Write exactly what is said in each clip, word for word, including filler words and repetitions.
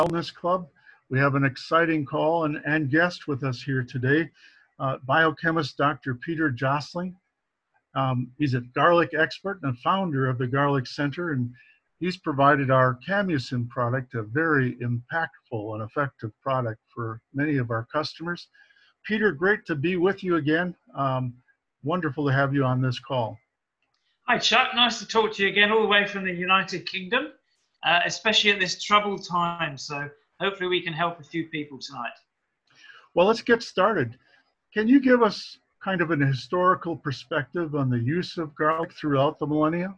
Wellness Club. We have an exciting call and, and guest with us here today, uh, biochemist Doctor Peter Josling. Um, he's a garlic expert and a founder of the Garlic Center, and he's provided our Camusin product, a very impactful and effective product for many of our customers. Peter, great to be with you again. Um, wonderful to have you on this call. Hi, Chuck. Nice to talk to you again, all the way from the United Kingdom, uh, especially at this troubled time. So hopefully we can help a few people tonight. Well, let's get started. Can you give us kind of an historical perspective on the use of garlic throughout the millennia?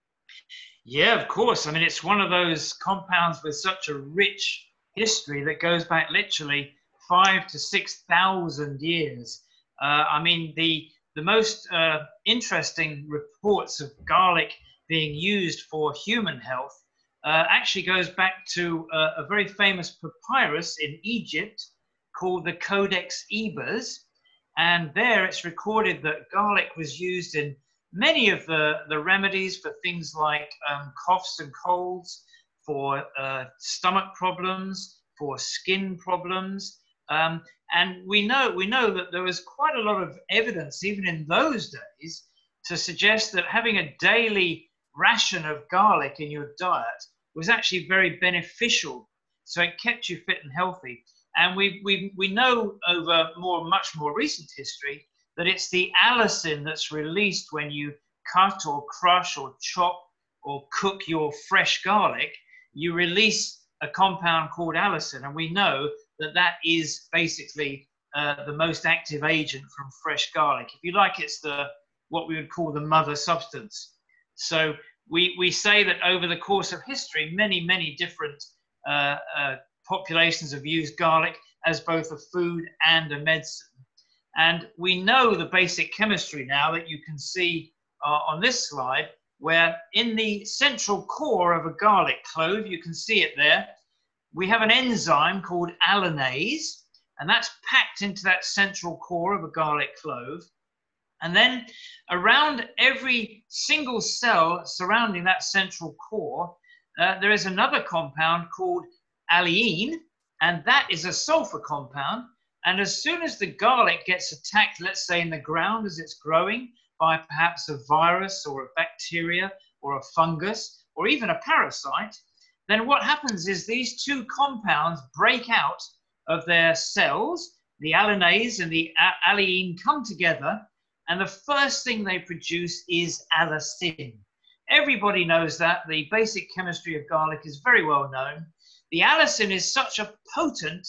Yeah, of course. I mean, it's one of those compounds with such a rich history that goes back literally five to six thousand years. Uh, I mean, the the most uh, interesting reports of garlic being used for human health uh, actually goes back to uh, a very famous papyrus in Egypt called the Codex Ebers. And there it's recorded that garlic was used in many of the, the remedies for things like um, coughs and colds, for uh, stomach problems, for skin problems. Um, and we know, we know that there was quite a lot of evidence, even in those days, to suggest that having a daily ration of garlic in your diet was actually very beneficial. So it kept you fit and healthy. And we, we, we know over more, much more recent history that it's the allicin that's released when you cut or crush or chop or cook your fresh garlic. You release a compound called allicin, and we know that that is basically uh, the most active agent from fresh garlic. If you like, it's the what we would call the mother substance. So we, we say that over the course of history, many, many different uh, uh, populations have used garlic as both a food and a medicine. And we know the basic chemistry now that you can see uh, on this slide, where in the central core of a garlic clove, you can see it there, we have an enzyme called allinase, and that's packed into that central core of a garlic clove. And then around every single cell surrounding that central core, uh, there is another compound called alliine, and that is a sulfur compound. And as soon as the garlic gets attacked, let's say in the ground as it's growing, by perhaps a virus or a bacteria or a fungus or even a parasite, then what happens is these two compounds break out of their cells, the allinase and the alliine come together, and the first thing they produce is allicin. Everybody knows that. The basic chemistry of garlic is very well known. The allicin is such a potent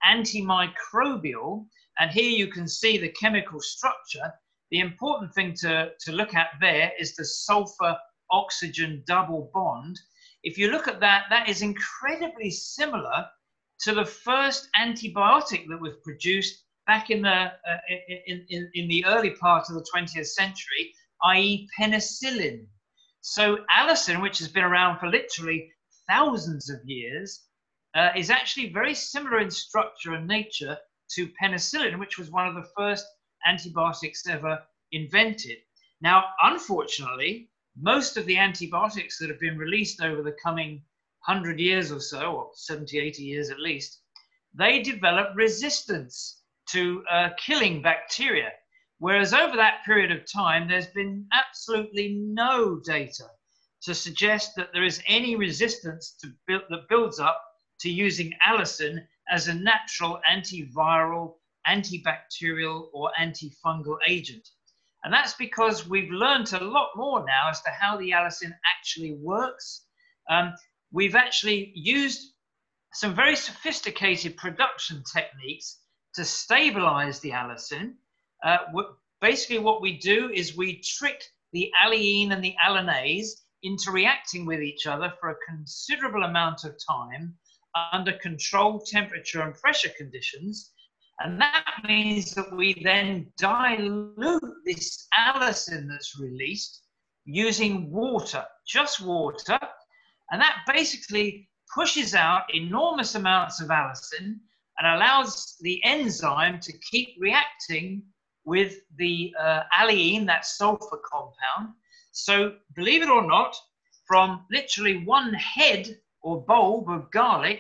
antimicrobial, and here you can see the chemical structure. The important thing to, to look at there is the sulfur-oxygen double bond. If you look at that, that is incredibly similar to the first antibiotic that was produced back in the, uh, in, in, in the early part of the twentieth century, that is penicillin. So allicin, which has been around for literally thousands of years, uh, is actually very similar in structure and nature to penicillin, which was one of the first antibiotics ever invented. Now, unfortunately, most of the antibiotics that have been released over the coming hundred years or so, or seventy, eighty years at least, they develop resistance to uh, killing bacteria. Whereas over that period of time, there's been absolutely no data to suggest that there is any resistance to build, that builds up to using allicin as a natural antiviral, antibacterial, or antifungal agent. And that's because we've learned a lot more now as to how the allicin actually works. Um, we've actually used some very sophisticated production techniques to stabilize the allicin. Uh, basically what we do is we trick the alliine and the allinase into reacting with each other for a considerable amount of time under controlled temperature and pressure conditions. And that means that we then dilute this allicin that's released using water, just water. And that basically pushes out enormous amounts of allicin and allows the enzyme to keep reacting with the uh, alliine, that sulfur compound. So believe it or not, from literally one head or bulb of garlic,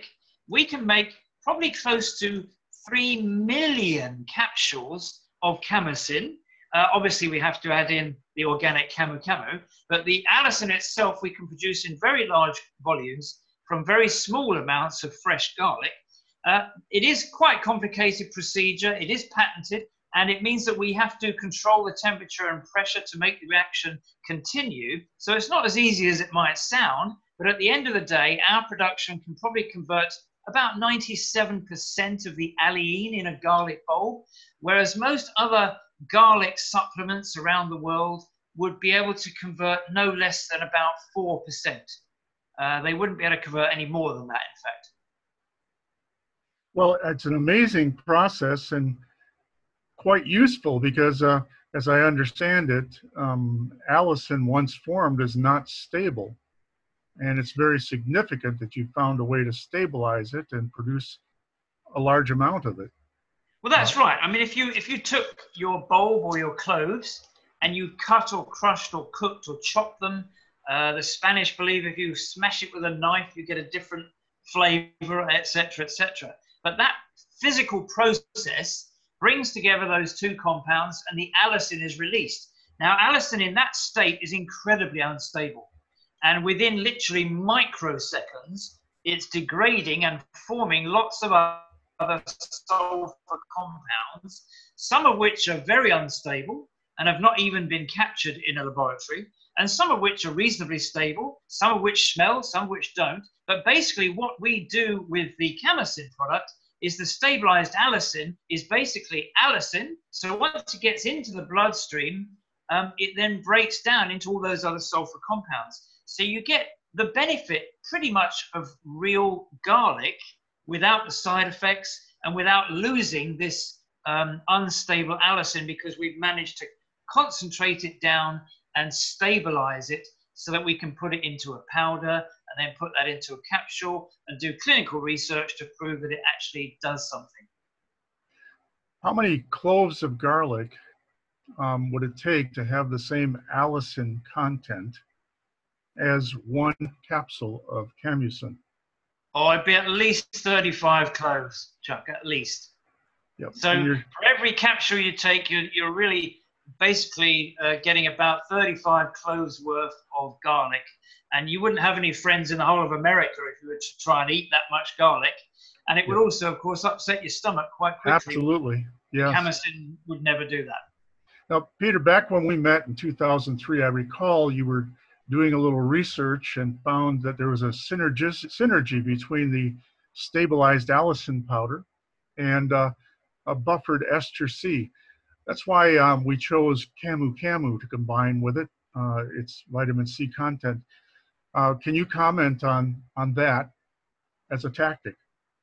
we can make probably close to three million capsules of camucin. Uh, obviously, we have to add in the organic camu camu, but the allicin itself we can produce in very large volumes from very small amounts of fresh garlic. Uh, it is quite a complicated procedure. It is patented, and it means that we have to control the temperature and pressure to make the reaction continue. So it's not as easy as it might sound, but at the end of the day, our production can probably convert about ninety-seven percent of the allicin in a garlic bowl, whereas most other garlic supplements around the world would be able to convert no less than about four percent. Uh, they wouldn't be able to convert any more than that, in fact. Well, it's an amazing process and quite useful because, uh, as I understand it, um, allicin once formed is not stable. And it's very significant that you found a way to stabilize it and produce a large amount of it. Well, that's right. I mean, if you if you took your bulb or your cloves and you cut or crushed or cooked or chopped them, uh, the Spanish believe if you smash it with a knife, you get a different flavor, et cetera, et cetera. But that physical process brings together those two compounds and the allicin is released. Now, allicin in that state is incredibly unstable. And within literally microseconds, it's degrading and forming lots of other sulfur compounds, some of which are very unstable and have not even been captured in a laboratory, and some of which are reasonably stable, some of which smell, some of which don't. But basically what we do with the camucin product is the stabilized allicin is basically allicin. So once it gets into the bloodstream, um, it then breaks down into all those other sulfur compounds. So you get the benefit pretty much of real garlic without the side effects and without losing this um, unstable allicin, because we've managed to concentrate it down and stabilize it so that we can put it into a powder and then put that into a capsule and do clinical research to prove that it actually does something. How many cloves of garlic um, would it take to have the same allicin content as one capsule of camucin? Oh, it'd be at least thirty-five cloves, Chuck, at least. Yep. So for every capsule you take, you're, you're really basically uh, getting about thirty-five cloves worth of garlic. And you wouldn't have any friends in the whole of America if you were to try and eat that much garlic. And it would Yep. also, of course, upset your stomach quite quickly. Absolutely, yes. Camucin would never do that. Now, Peter, back when we met in two thousand three, I recall you were doing a little research and found that there was a synergis, synergy between the stabilized allicin powder and uh, a buffered ester C. That's why um, we chose camu camu to combine with it, uh, its vitamin C content. Uh, can you comment on, on that as a tactic?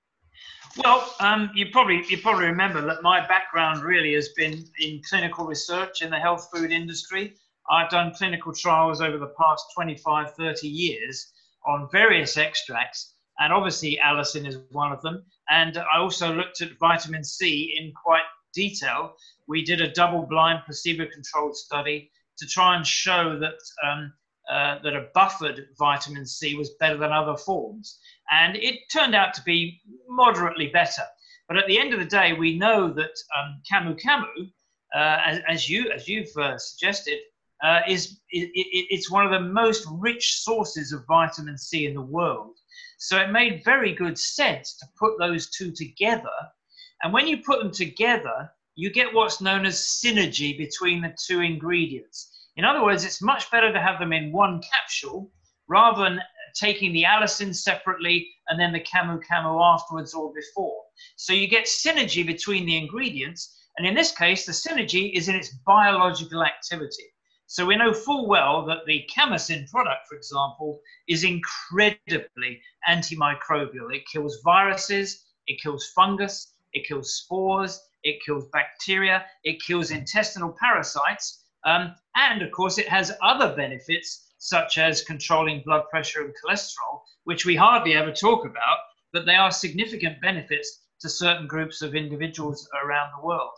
Well, um, you probably you probably remember that my background really has been in clinical research in the health food industry. I've done clinical trials over the past twenty-five, thirty years on various extracts, and obviously allicin is one of them. And I also looked at vitamin C in quite detail. We did a double-blind, placebo-controlled study to try and show that um, uh, that a buffered vitamin C was better than other forms, and it turned out to be moderately better. But at the end of the day, we know that um, camu camu, uh, as, as you as you've uh, suggested, uh, is it, it, it's one of the most rich sources of vitamin C in the world. So it made very good sense to put those two together. And when you put them together, you get what's known as synergy between the two ingredients. In other words, it's much better to have them in one capsule rather than taking the allicin separately and then the camu camu afterwards or before. So you get synergy between the ingredients. And in this case, the synergy is in its biological activity. So we know full well that the camucin product, for example, is incredibly antimicrobial. It kills viruses, it kills fungus, it kills spores, it kills bacteria, it kills intestinal parasites, um, and of course it has other benefits such as controlling blood pressure and cholesterol, which we hardly ever talk about, but they are significant benefits to certain groups of individuals around the world.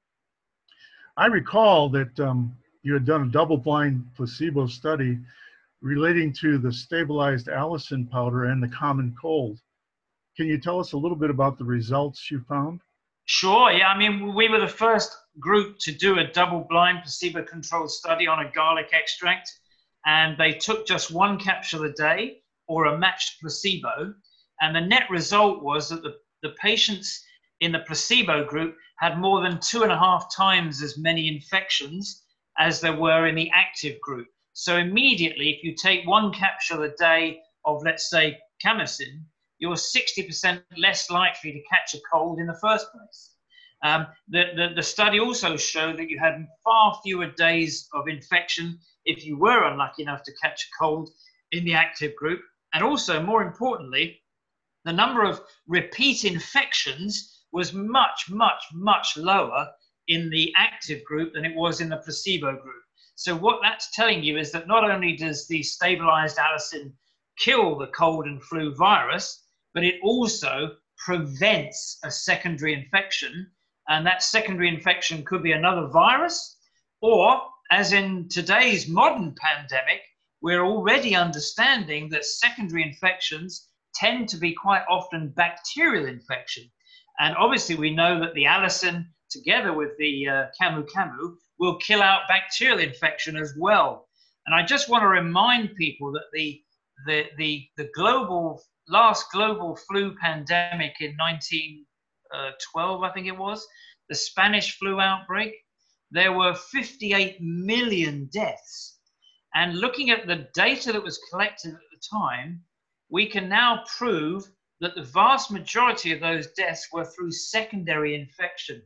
I recall that um, you had done a double-blind placebo study relating to the stabilized allicin powder and the common cold. can you tell us a little bit about the results you found? Sure, yeah. I mean, we were the first group to do a double-blind placebo-controlled study on a garlic extract, and they took just one capsule a day or a matched placebo, and the net result was that the, the patients in the placebo group had more than two and a half times as many infections as there were in the active group. So immediately, if you take one capsule a day of, let's say, Camycin, you're sixty percent less likely to catch a cold in the first place. Um, the, the, the study also showed that you had far fewer days of infection if you were unlucky enough to catch a cold in the active group. And also, more importantly, the number of repeat infections was much, much, much lower in the active group than it was in the placebo group. So what that's telling you is that not only does the stabilized allicin kill the cold and flu virus, but it also prevents a secondary infection. And that secondary infection could be another virus, or as in today's modern pandemic, we're already understanding that secondary infections tend to be quite often bacterial infection. And obviously we know that the allicin together with the uh, camu camu will kill out bacterial infection as well. And I just want to remind people that the, the, the, the global, last global flu pandemic in nineteen twelve, I think it was, the Spanish flu outbreak, there were fifty-eight million deaths. And looking at the data that was collected at the time, we can now prove that the vast majority of those deaths were through secondary infection.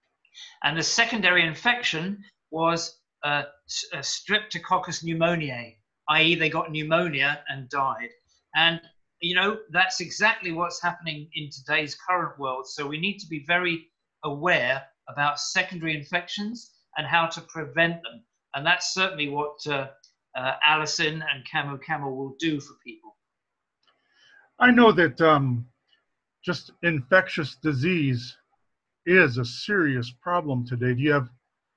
And the secondary infection was uh, a Streptococcus pneumoniae, that is they got pneumonia and died. And, you know, that's exactly what's happening in today's current world. So we need to be very aware about secondary infections and how to prevent them. And that's certainly what uh, uh, allicin and camu camu will do for people. I know that um, just infectious disease is a serious problem today. Do you have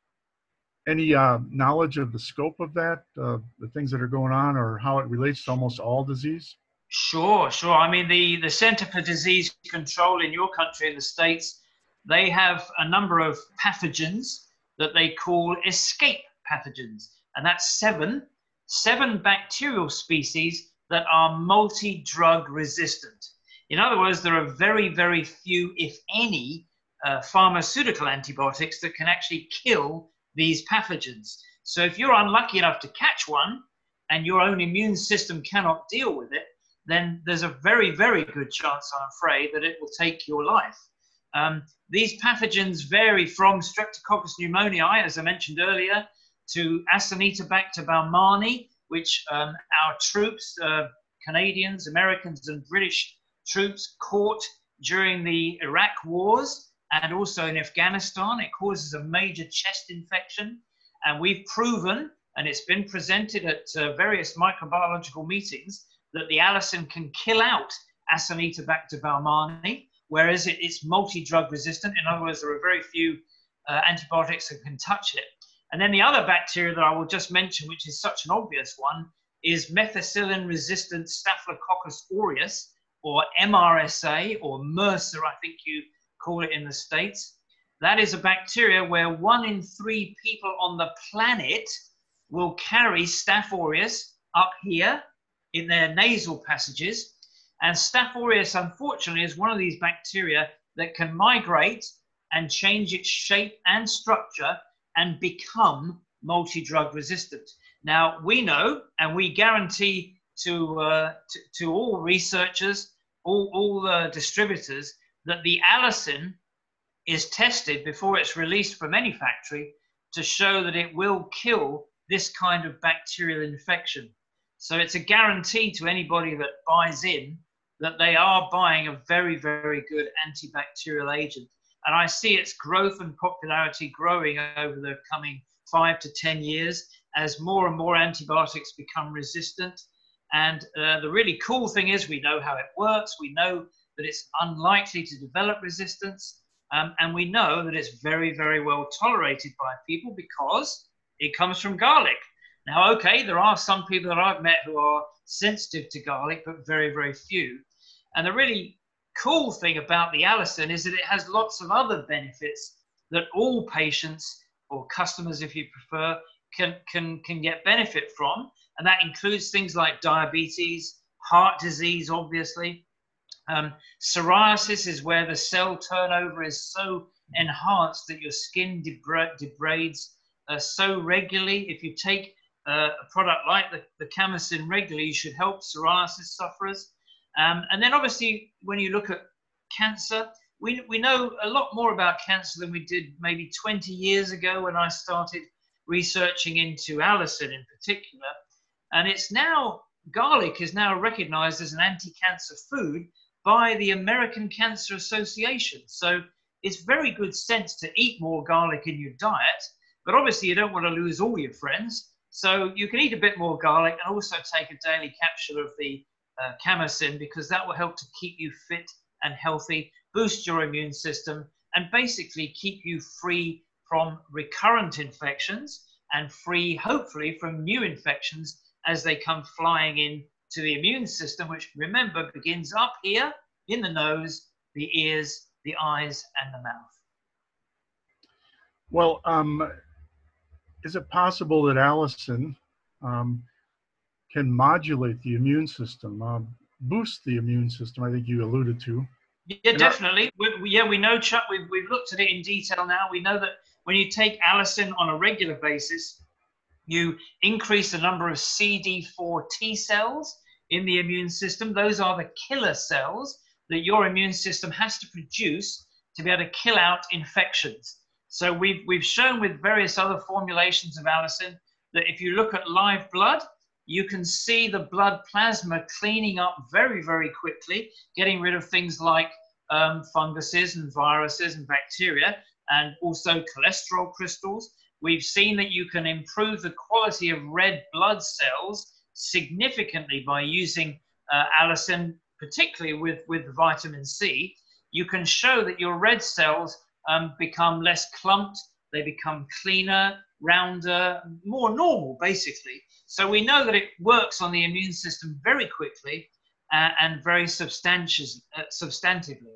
any uh, knowledge of the scope of that, uh, the things that are going on, or how it relates to almost all disease? Sure, sure. I mean, the, the Center for Disease Control in your country, in the States, they have a number of pathogens that they call escape pathogens. And that's seven, seven bacterial species that are multi-drug resistant. In other words, there are very, very few, if any, uh, pharmaceutical antibiotics that can actually kill these pathogens. So if you're unlucky enough to catch one and your own immune system cannot deal with it, then there's a very, very good chance, I'm afraid, that it will take your life. Um, these pathogens vary from Streptococcus pneumoniae, as I mentioned earlier, to Acinetobacter baumannii, which um, our troops, uh, Canadians, Americans, and British troops caught during the Iraq wars and also in Afghanistan. It causes a major chest infection. And we've proven, and it's been presented at uh, various microbiological meetings, that the allicin can kill out Acinetobacter baumannii, whereas it, it's multi-drug resistant. In other words, there are very few uh, antibiotics that can touch it. And then the other bacteria that I will just mention, which is such an obvious one, is methicillin-resistant Staphylococcus aureus, or M R S A, or MRSA, I think you call it in the States. That is a bacteria where one in three people on the planet will carry Staph aureus up here in their nasal passages. And Staph aureus, unfortunately, is one of these bacteria that can migrate and change its shape and structure and become multi-drug resistant. Now, we know, and we guarantee to, uh, to, to all researchers, all, all uh, distributors, that the allicin is tested before it's released from any factory to show that it will kill this kind of bacterial infection. So it's a guarantee to anybody that buys in that they are buying a very, very good antibacterial agent. And I see its growth and popularity growing over the coming five to ten years as more and more antibiotics become resistant. And uh, the really cool thing is we know how it works. We know that it's unlikely to develop resistance. Um, and we know that it's very, very well tolerated by people because it comes from garlic. Now, okay, there are some people that I've met who are sensitive to garlic, but very, very few. And the really cool thing about the allicin is that it has lots of other benefits that all patients, or customers if you prefer, can, can, can get benefit from. And that includes things like diabetes, heart disease, obviously. Um, psoriasis is where the cell turnover is so enhanced that your skin debra degrades uh, so regularly. If you take uh, a product like the, the Camycin regularly, you should help psoriasis sufferers. Um, and then obviously, when you look at cancer, we, we know a lot more about cancer than we did maybe twenty years ago when I started researching into allicin in particular. And it's now, garlic is now recognized as an anti-cancer food by the American Cancer Association. So it's very good sense to eat more garlic in your diet, but obviously you don't want to lose all your friends. So you can eat a bit more garlic and also take a daily capsule of the uh, Camycin, because that will help to keep you fit and healthy, boost your immune system, and basically keep you free from recurrent infections and free, hopefully, from new infections as they come flying in to the immune system, which, remember, begins up here in the nose, the ears, the eyes, and the mouth. Well, um, is it possible that allicin um, can modulate the immune system, uh, boost the immune system? I think you alluded to. Yeah, definitely. We, we, yeah, we know, Chuck, we've, we've looked at it in detail now. We know that when you take allicin on a regular basis, you increase the number of C D four T cells in the immune system. Those are the killer cells that your immune system has to produce to be able to kill out infections. So we've, we've shown with various other formulations of allicin that if you look at live blood, you can see the blood plasma cleaning up very, very quickly, getting rid of things like um, funguses and viruses and bacteria, and also cholesterol crystals. We've seen that you can improve the quality of red blood cells significantly by using uh, allicin, particularly with, with vitamin C. You can show that your red cells um, become less clumped, they become cleaner, rounder, more normal, basically. So we know that it works on the immune system very quickly uh, and very substanti- uh, substantively.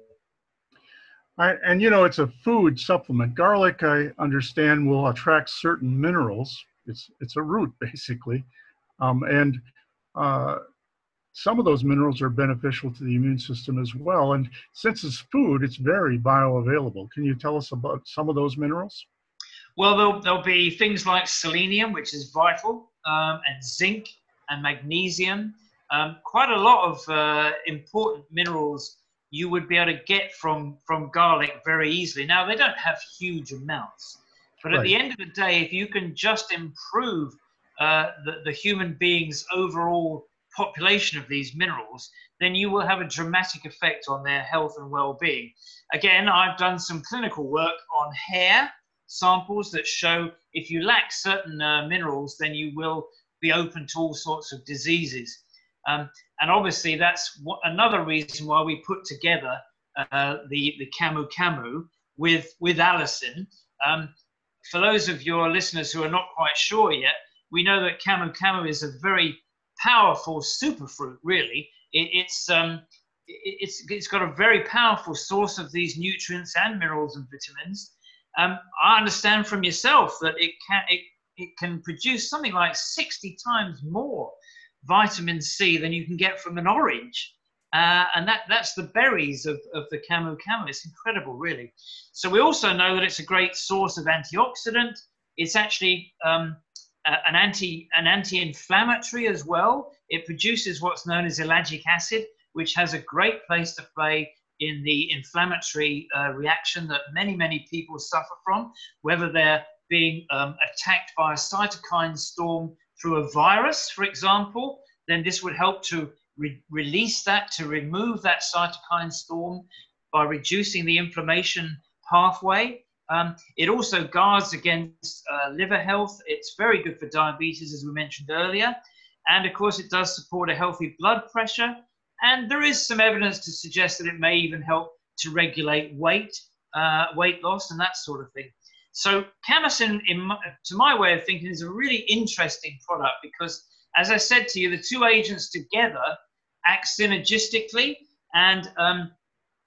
I, and you know, it's a food supplement. Garlic, I understand, will attract certain minerals. It's, it's a root, basically. Um, and uh, some of those minerals are beneficial to the immune system as well. And since it's food, it's very bioavailable. Can you tell us about some of those minerals? Well, there'll, there'll be things like selenium, which is vital, um, and zinc and magnesium. Um, quite a lot of uh, important minerals you would be able to get from, from garlic very easily. Now, they don't have huge amounts, but right. At the end of the day, if you can just improve uh, the, the human being's overall population of these minerals, then you will have a dramatic effect on their health and well-being. Again, I've done some clinical work on hair samples that show if you lack certain uh, minerals, then you will be open to all sorts of diseases. Um, and obviously, that's what, another reason why we put together uh, the, the Camu Camu with, with allicin. Um, for those of your listeners who are not quite sure yet, we know that Camu Camu is a very powerful superfruit, really. It, it's, um, it, it's, it's got a very powerful source of these nutrients and minerals and vitamins. Um, I understand from yourself that it can, it, it can produce something like sixty times more vitamin C than you can get from an orange. Uh, and that, that's the berries of, of the Camu Camu. It's incredible, really. So we also know that it's a great source of antioxidant. It's actually um, uh, an, anti, an anti-inflammatory as well. It produces what's known as ellagic acid, which has a great place to play in the inflammatory uh, reaction that many, many people suffer from, whether they're being um, attacked by a cytokine storm through a virus, for example, then this would help to re release that, to remove that cytokine storm by reducing the inflammation pathway. Um, it also guards against uh, liver health. It's very good for diabetes, as we mentioned earlier. And of course, it does support a healthy blood pressure. And there is some evidence to suggest that it may even help to regulate weight, uh, weight loss, and that sort of thing. So Camycin, in my, to my way of thinking, is a really interesting product because, as I said to you, the two agents together act synergistically, and um,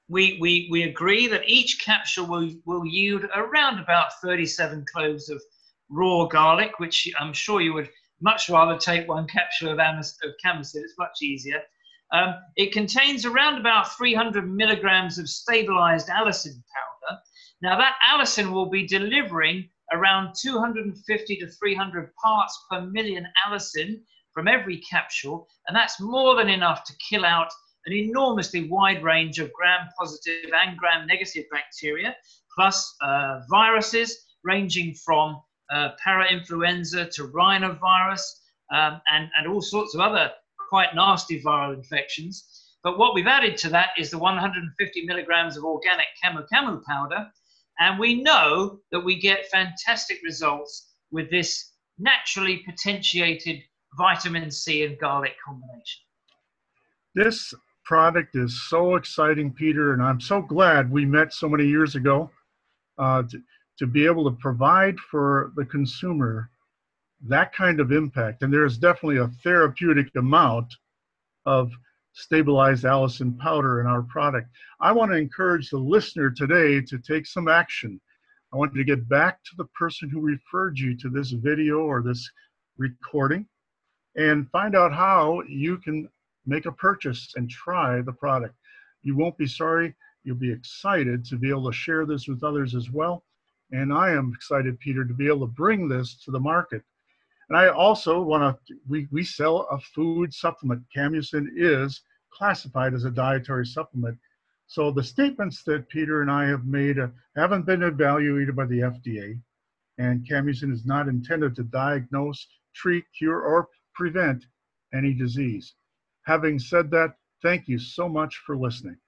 we, we, we agree that each capsule will, will yield around about thirty-seven cloves of raw garlic, which I'm sure you would much rather take one capsule of, of Camicin. It's much easier. Um, it contains around about three hundred milligrams of stabilized allicin powder. Now that allicin will be delivering around two hundred fifty to three hundred parts per million allicin from every capsule, and that's more than enough to kill out an enormously wide range of gram-positive and gram-negative bacteria, plus uh, viruses ranging from uh, parainfluenza to rhinovirus, um, and, and all sorts of other quite nasty viral infections. But what we've added to that is the one hundred fifty milligrams of organic camu-camu powder, and we know that we get fantastic results with this naturally potentiated vitamin C and garlic combination. This product is so exciting, Peter, and I'm so glad we met so many years ago uh, to, to be able to provide for the consumer that kind of impact. And there's definitely a therapeutic amount of stabilized allicin powder in our product. I want to encourage the listener today to take some action. I want you to get back to the person who referred you to this video or this recording and find out how you can make a purchase and try the product. You won't be sorry. You'll be excited to be able to share this with others as well. And I am excited, Peter, to be able to bring this to the market. And I also want to, we, we sell a food supplement. Camicin is classified as a dietary supplement. So the statements that Peter and I have made uh, haven't been evaluated by the F D A. And Camicin is not intended to diagnose, treat, cure, or prevent any disease. Having said that, thank you so much for listening.